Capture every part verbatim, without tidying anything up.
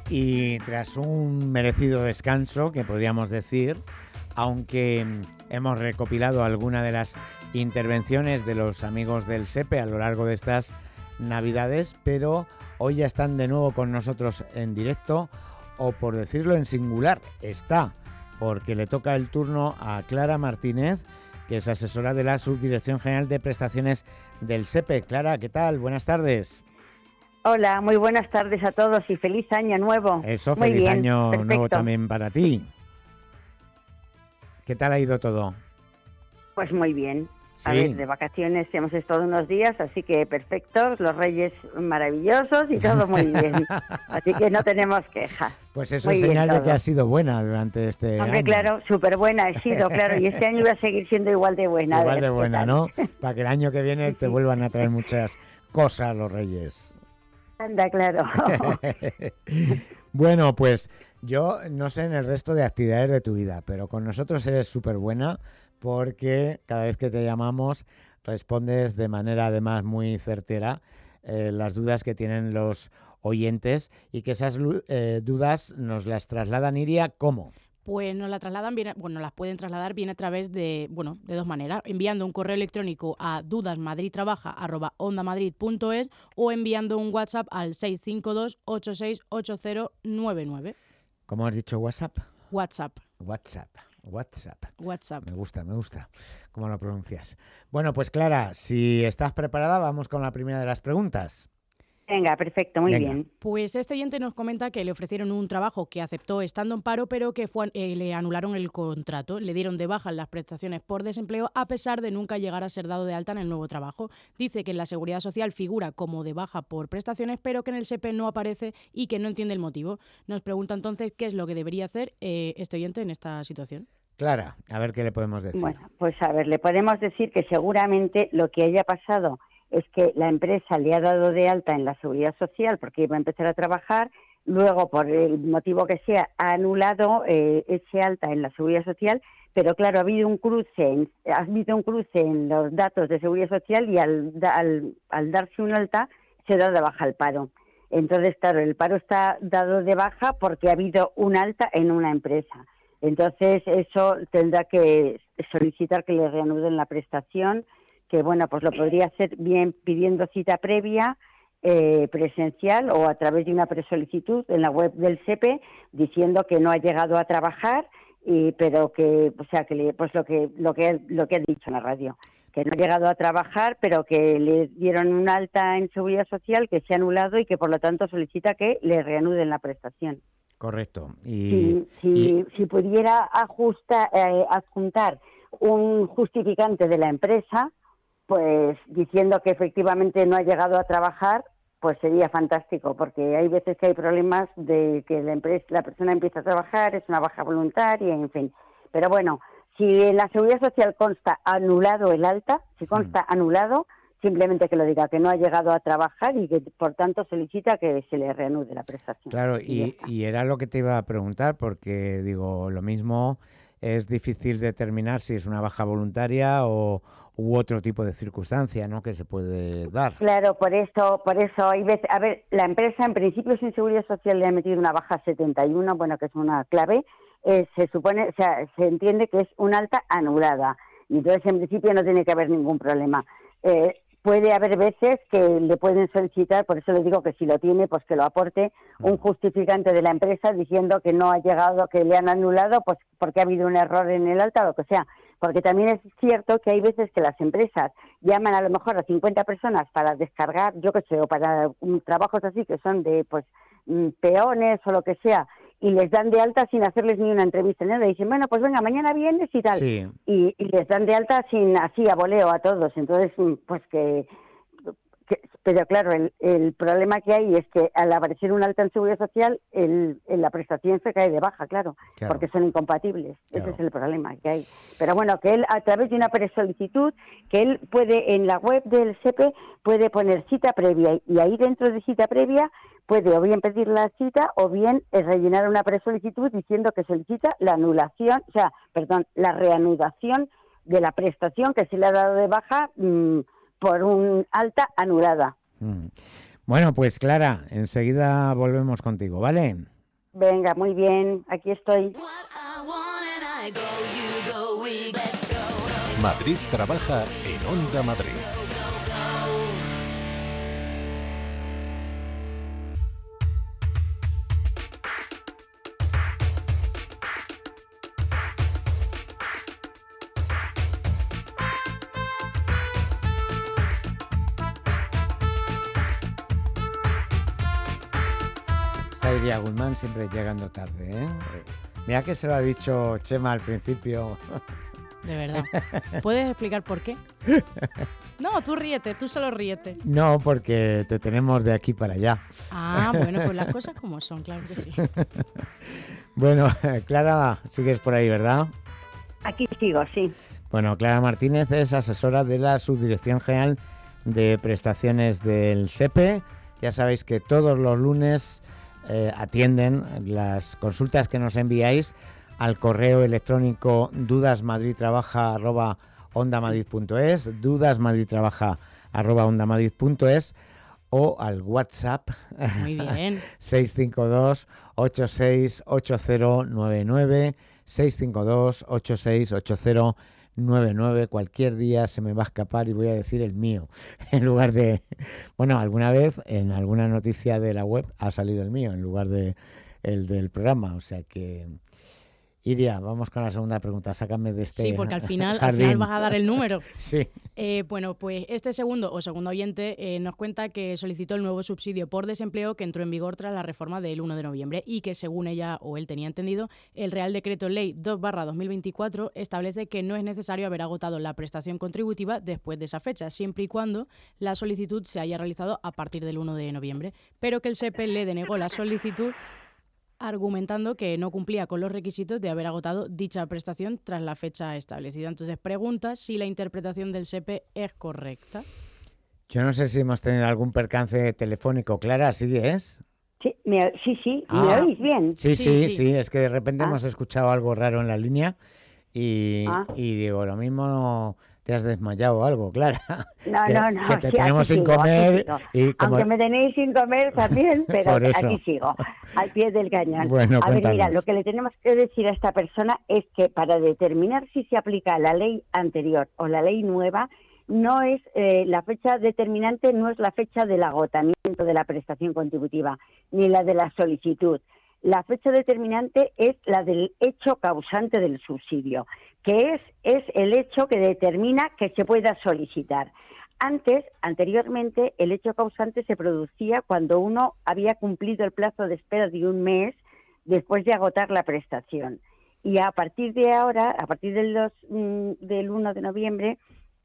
Y tras un merecido descanso, que podríamos decir, aunque hemos recopilado algunas de las intervenciones de los amigos del SEPE a lo largo de estas Navidades, pero hoy ya están de nuevo con nosotros en directo, o por decirlo en singular, está, porque le toca el turno a Clara Martínez, que es asesora de la Subdirección General de Prestaciones del SEPE. Clara, ¿qué tal? Buenas tardes. Hola, muy buenas tardes a todos y feliz año nuevo. Eso, muy feliz bien, año perfecto. nuevo también para ti. ¿Qué tal ha ido todo? Pues muy bien. A Sí. ver, de vacaciones hemos estado unos días, así que perfectos, los Reyes maravillosos y todo muy bien. Así que no tenemos quejas. Pues eso Muy es bien señal de todo. que ha sido buena durante este Hombre, año. claro, súper buena he sido, claro, y este año va a seguir siendo igual de buena. a Igual ver de qué buena, tal. ¿no? Para que el año que viene Sí, te sí. vuelvan a traer muchas cosas los Reyes. Anda, claro. Bueno, pues yo no sé en el resto de actividades de tu vida, pero con nosotros eres súper buena porque cada vez que te llamamos respondes de manera además muy certera eh, las dudas que tienen los oyentes y que esas lu- eh, dudas nos las trasladan, Iria, ¿cómo? Pues nos la trasladan bien, bueno, las pueden trasladar bien a través de, bueno, de dos maneras, enviando un correo electrónico a dudasmadridtrabaja arroba ondamadrid punto es o enviando un WhatsApp al seis cinco dos ocho seis ocho cero nueve nueve. ¿Cómo has dicho WhatsApp? WhatsApp, WhatsApp, WhatsApp. WhatsApp. Me gusta, me gusta cómo lo pronuncias. Bueno, pues Clara, si estás preparada, vamos con la primera de las preguntas. Venga, perfecto, muy Venga. bien. Pues este oyente nos comenta que le ofrecieron un trabajo que aceptó estando en paro, pero que fue, eh, le anularon el contrato. Le dieron de baja las prestaciones por desempleo a pesar de nunca llegar a ser dado de alta en el nuevo trabajo. Dice que en la Seguridad Social figura como de baja por prestaciones, pero que en el SEPE no aparece y que no entiende el motivo. Nos pregunta entonces qué es lo que debería hacer eh, este oyente en esta situación. Clara, a ver qué le podemos decir. Bueno, pues a ver, le podemos decir que seguramente lo que haya pasado es que la empresa le ha dado de alta en la Seguridad Social porque iba a empezar a trabajar, luego por el motivo que sea ha anulado eh, ese alta en la Seguridad Social, pero claro, ha habido un cruce en, ha habido un cruce en los datos de Seguridad Social y al, al, al darse un alta se da de baja el paro. Entonces, claro, el paro está dado de baja porque ha habido un alta en una empresa. Entonces, eso tendrá que solicitar que le reanuden la prestación, que bueno, pues lo podría hacer bien pidiendo cita previa, eh, presencial o a través de una presolicitud en la web del SEPE diciendo que no ha llegado a trabajar, y, pero que, o sea, que le, pues lo que lo que lo que ha dicho en la radio, que no ha llegado a trabajar, pero que le dieron un alta en Seguridad Social que se ha anulado y que por lo tanto solicita que le reanuden la prestación. Correcto. Y, Si, si, y- si pudiera ajusta, eh, adjuntar un justificante de la empresa, pues diciendo que efectivamente no ha llegado a trabajar, pues sería fantástico, porque hay veces que hay problemas de que la empresa, la persona empieza a trabajar, es una baja voluntaria, en fin. Pero bueno, si en la Seguridad Social consta anulado el alta, si consta anulado, simplemente que lo diga, que no ha llegado a trabajar y que por tanto solicita que se le reanude la prestación. claro, Y ya y, está. y era lo que te iba a preguntar, porque digo, lo mismo es difícil determinar si es una baja voluntaria o u otro tipo de circunstancia, ¿no?, que se puede dar. Claro, por eso, por eso hay veces, a ver, la empresa en principio sin Seguridad Social le ha metido una baja setenta y uno, bueno, que es una clave, eh, se supone, o sea, se entiende que es un alta anulada, y entonces en principio no tiene que haber ningún problema. Eh, puede haber veces que le pueden solicitar, por eso le digo que si lo tiene, pues que lo aporte, un justificante de la empresa diciendo que no ha llegado, que le han anulado, pues porque ha habido un error en el alta o lo que sea. Porque también es cierto que hay veces que las empresas llaman a lo mejor a cincuenta personas para descargar, yo qué sé, o para um, trabajos así que son de pues um, peones o lo que sea, y les dan de alta sin hacerles ni una entrevista ni nada. Dicen, bueno, pues venga, mañana vienes y tal. Sí. Y, y les dan de alta sin así a voleo a todos. Entonces, pues que... que pero claro, el, el problema que hay es que al aparecer un alta en Seguridad Social, el, el, la prestación se cae de baja, claro, Claro. porque son incompatibles. Claro. Ese es el problema que hay. Pero bueno, que él a través de una presolicitud, que él puede en la web del SEPE, puede poner cita previa y ahí dentro de cita previa puede o bien pedir la cita o bien eh, rellenar una presolicitud diciendo que solicita la anulación, o sea, perdón, la reanudación de la prestación que se le ha dado de baja mmm, por un alta anulada. Mm. Bueno, pues Clara, enseguida volvemos contigo, ¿vale? Venga, muy bien, aquí estoy. Madrid trabaja en Onda Madrid. Iria Guzmán siempre llegando tarde, ¿eh? Mira que se lo ha dicho Chema al principio. De verdad. ¿Puedes explicar por qué? No, tú ríete, tú solo ríete. No, porque te tenemos de aquí para allá. Ah, bueno, pues las cosas como son, claro que sí. Bueno, Clara, sigues por ahí, ¿verdad? Aquí sigo, sí. Bueno, Clara Martínez es asesora de la Subdirección General de Prestaciones del S E P E. Ya sabéis que todos los lunes eh, atienden las consultas que nos enviáis al correo electrónico dudasmadridtrabaja arroba ondamadrid.es, dudasmadridtrabaja arroba ondamadrid.es o al WhatsApp. Muy bien. seis cinco dos, ocho seis ocho cero nueve nueve, seis cinco dos, ocho seis ocho cero nueve nueve. Cualquier día se me va a escapar y voy a decir el mío en lugar de... Bueno, alguna vez en alguna noticia de la web ha salido el mío en lugar de el del programa, o sea que... Iria, vamos con la segunda pregunta, sácame de este Sí, porque al final, al jardín. final vas a dar el número. Sí. Eh, bueno, pues este segundo o segundo oyente eh, nos cuenta que solicitó el nuevo subsidio por desempleo que entró en vigor tras la reforma del uno de noviembre y que, según ella o él tenía entendido, el Real Decreto Ley dos barra dos mil veinticuatro establece que no es necesario haber agotado la prestación contributiva después de esa fecha, siempre y cuando la solicitud se haya realizado a partir del uno de noviembre, pero que el S E P E le denegó la solicitud argumentando que no cumplía con los requisitos de haber agotado dicha prestación tras la fecha establecida. Entonces pregunta si la interpretación del S E P E es correcta. Yo no sé si hemos tenido algún percance telefónico. Clara, ¿sí es? Sí, me, sí, sí, Ah, ¿me oís bien? Sí, sí, Sí, sí, sí. es que de repente Ah. hemos escuchado algo raro en la línea y, Ah. y digo, lo mismo te has desmayado o algo, Clara. No, que, no, no, que te sí, tenemos aquí sin sigo, aquí comer sigo. y como... Aunque me tenéis sin comer también, pero Por eso. aquí sigo, al pie del cañón. Bueno, a ver, mira, cuéntanos. lo que le tenemos que decir a esta persona es que para determinar si se aplica la ley anterior o la ley nueva, no es eh, la fecha determinante, no es la fecha del agotamiento de la prestación contributiva, ni la de la solicitud. La fecha determinante es la del hecho causante del subsidio, que es, es el hecho que determina que se pueda solicitar. Antes, anteriormente, el hecho causante se producía cuando uno había cumplido el plazo de espera de un mes después de agotar la prestación. Y a partir de ahora, a partir del, dos, del uno de noviembre,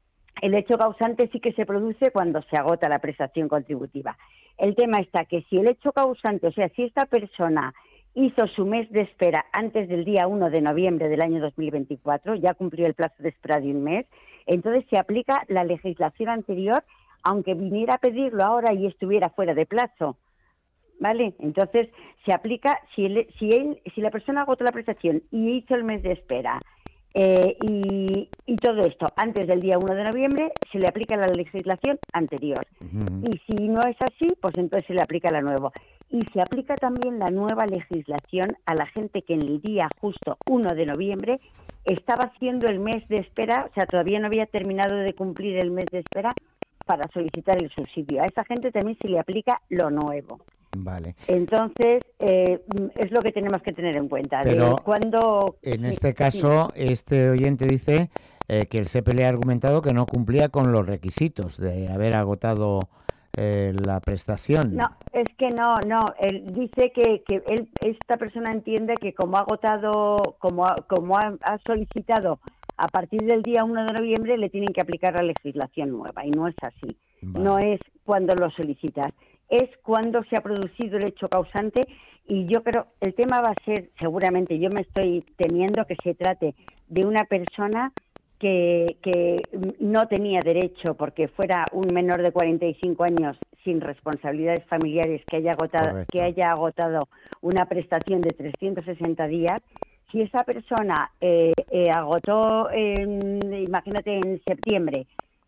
el hecho causante sí que se produce cuando se agota la prestación contributiva. El tema está que si el hecho causante, o sea, si esta persona hizo su mes de espera antes del día uno de noviembre del año dos mil veinticuatro, ya cumplió el plazo de espera de un mes, entonces se aplica la legislación anterior, aunque viniera a pedirlo ahora y estuviera fuera de plazo, ¿vale? Entonces se aplica, si, él, si, él, si la persona agotó la prestación y hizo el mes de espera, Eh, y, y todo esto antes del día uno de noviembre, se le aplica la legislación anterior. Uh-huh. Y si no es así, pues entonces se le aplica la nueva. Y se aplica también la nueva legislación a la gente que en el día justo uno de noviembre estaba haciendo el mes de espera, o sea, todavía no había terminado de cumplir el mes de espera para solicitar el subsidio. A esa gente también se le aplica lo nuevo. Vale. Entonces, eh, es lo que tenemos que tener en cuenta. Pero de cuando, en este caso, este oyente dice eh, que el S E P E le ha argumentado que no cumplía con los requisitos de haber agotado eh, la prestación. No, es que no, no. Él dice que, que él, esta persona entiende que como ha agotado, como ha, como ha, ha solicitado a partir del día uno de noviembre, le tienen que aplicar la legislación nueva, y no es así. Vale. No es cuando lo solicitas, es cuando se ha producido el hecho causante. Y yo creo, el tema va a ser, seguramente, yo me estoy temiendo que se trate de una persona que, que no tenía derecho, porque fuera un menor de cuarenta y cinco años sin responsabilidades familiares que haya agotado, Correcto. que haya agotado una prestación de trescientos sesenta días. Si esa persona eh, eh, agotó, en, imagínate, en septiembre,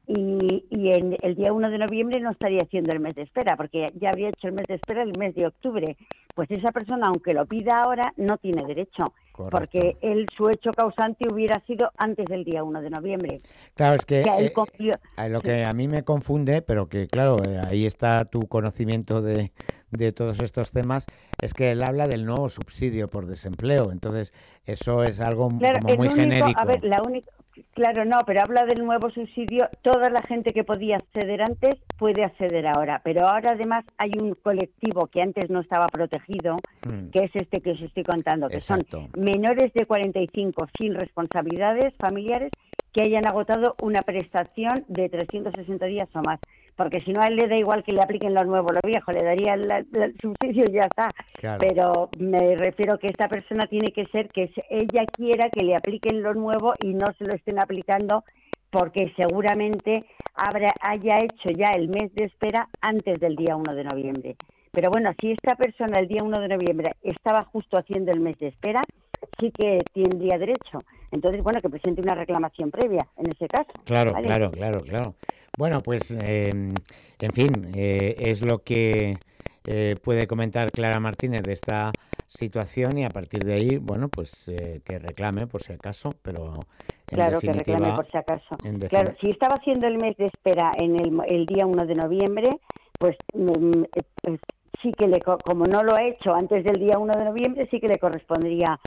y, y en el día uno de noviembre no estaría haciendo el mes de espera, porque ya habría hecho el mes de espera el mes de octubre. pues esa persona, aunque lo pida ahora, no tiene derecho. Correcto. Porque él, su hecho causante hubiera sido antes del día uno de noviembre. Claro, es que, que él eh, cumplió... eh, lo que a mí me confunde, pero que claro, eh, ahí está tu conocimiento de, de todos estos temas, es que él habla del nuevo subsidio por desempleo. Entonces, eso es algo Claro, como el muy único, genérico. a ver, la única, claro, no, pero habla del nuevo subsidio. Toda la gente que podía acceder antes puede acceder ahora, pero ahora además hay un colectivo que antes no estaba protegido, Mm. que es este que os estoy contando, que Exacto. son menores de cuarenta y cinco sin responsabilidades familiares que hayan agotado una prestación de trescientos sesenta días o más. Porque si no, a él le da igual que le apliquen lo nuevo o lo viejo, le daría el, el subsidio y ya está. Claro. Pero me refiero que esta persona tiene que ser que ella quiera que le apliquen lo nuevo y no se lo estén aplicando, porque seguramente habrá, haya hecho ya el mes de espera antes del día uno de noviembre. Pero bueno, si esta persona el día uno de noviembre estaba justo haciendo el mes de espera, sí que tendría derecho. Entonces, bueno, que presente una reclamación previa en ese caso. Claro, ¿vale? claro, claro, claro. Bueno, pues, eh, en fin, eh, es lo que eh, puede comentar Clara Martínez de esta situación y a partir de ahí, bueno, pues eh, que reclame por si acaso, pero en Claro, que definitiva, reclame por si acaso. en defin- Claro, si estaba haciendo el mes de espera en el, el día uno de noviembre, pues, mm, eh, pues sí que le, co- como no lo ha hecho antes del día uno de noviembre, sí que le correspondería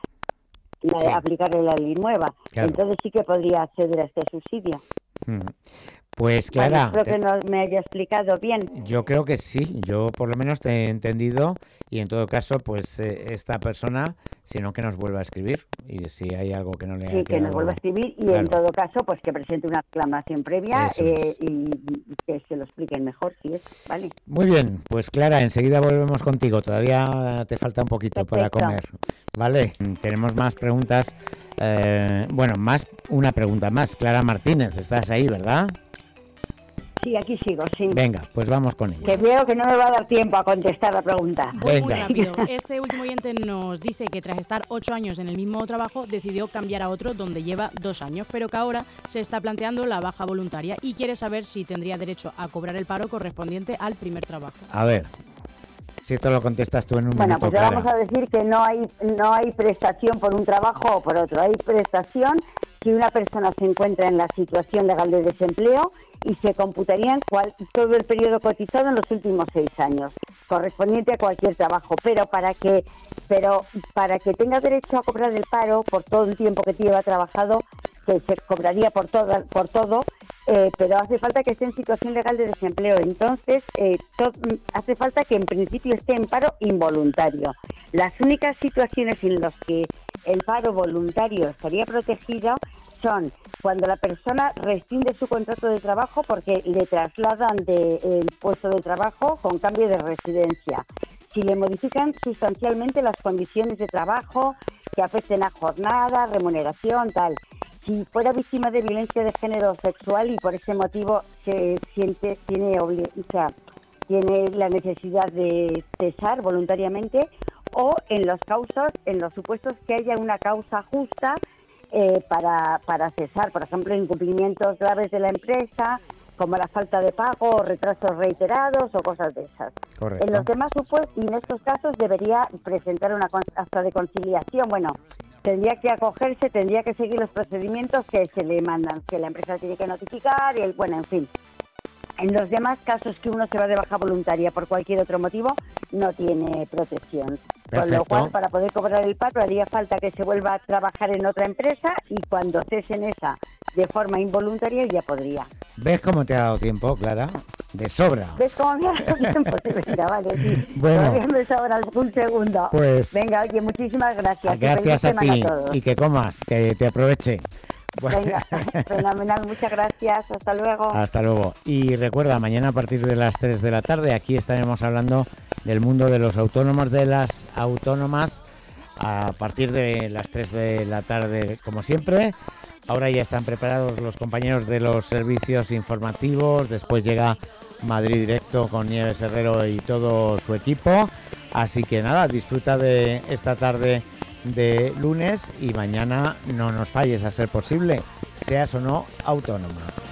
la- Sí. aplicarle la ley nueva. Claro. Entonces sí que podría acceder a este subsidio. Mm. Pues Vale, Clara, espero te- que no me haya explicado bien. yo creo que sí, yo por lo menos te he entendido y en todo caso, pues eh, esta persona, si no que nos vuelva a escribir y si hay algo que no le Sí, haya que nos quedado vuelva a escribir y claro. en todo caso, pues que presente una reclamación previa Eso eh, es. y que se lo expliquen mejor, si es, ¿vale? Muy bien, pues Clara, enseguida volvemos contigo. Todavía te falta un poquito para Perfecto. comer, ¿vale? Tenemos más preguntas. eh, bueno, más una pregunta más. Clara Martínez, estás ahí, ¿verdad? Sí, aquí sigo, sí. Venga, pues vamos con Que ella. veo que no me va a dar tiempo a contestar la pregunta. Voy muy Venga. rápido. Este último oyente nos dice que tras estar ocho años en el mismo trabajo decidió cambiar a otro donde lleva dos años, pero que ahora se está planteando la baja voluntaria y quiere saber si tendría derecho a cobrar el paro correspondiente al primer trabajo. A ver, si esto lo contestas tú en un Bueno, minuto, pues le Clara. vamos a decir que no hay no hay prestación por un trabajo o por otro. Hay prestación si una persona se encuentra en la situación legal de desempleo y se computarían cual, todo el periodo cotizado en los últimos seis años, correspondiente a cualquier trabajo. Pero para que pero para que tenga derecho a cobrar el paro por todo el tiempo que lleva trabajado, que se cobraría por todo, por todo eh, pero hace falta que esté en situación legal de desempleo. Entonces, eh, to- hace falta que en principio esté en paro involuntario. Las únicas situaciones en las que el paro voluntario estaría protegido son cuando la persona rescinde su contrato de trabajo porque le trasladan del puesto de trabajo con cambio de residencia. Si le modifican sustancialmente las condiciones de trabajo que afecten a jornada, remuneración, tal. Si fuera víctima de violencia de género sexual y por ese motivo se siente, tiene, obli- o sea, tiene la necesidad de cesar voluntariamente, o en los causas, en los supuestos que haya una causa justa eh, para, para cesar, por ejemplo, incumplimientos graves de la empresa, como la falta de pago o retrasos reiterados o cosas de esas. Correcto. En los demás supuestos y en estos casos debería presentar una con- acta de conciliación. Bueno, tendría que acogerse, tendría que seguir los procedimientos que se le mandan, que la empresa tiene que notificar y el, bueno, en fin. En los demás casos que uno se va de baja voluntaria por cualquier otro motivo, no tiene protección. Con lo Perfecto. cual, para poder cobrar el paro, haría falta que se vuelva a trabajar en otra empresa y cuando cese en esa de forma involuntaria ya podría. ¿Ves cómo te ha dado tiempo, Clara? De sobra. ¿Ves cómo me ha dado tiempo? Sí, venga, vale, sí. Bueno. Todavía me sobra algún segundo. Pues- Venga, oye, muchísimas gracias. Y Gracias feliz a semana ti todos. y que comas, que te aproveche. Bueno, Venga, fenomenal, muchas gracias. Hasta luego. hasta luego. Y recuerda, mañana a partir de las tres de la tarde aquí estaremos hablando del mundo de los autónomos, de las autónomas, a partir de las tres de la tarde, como siempre. Ahora ya están preparados los compañeros de los servicios informativos, después llega Madrid Directo con Nieves Herrero y todo su equipo. Así que nada, disfruta de esta tarde de lunes y mañana no nos falles a ser posible, seas o no autónoma.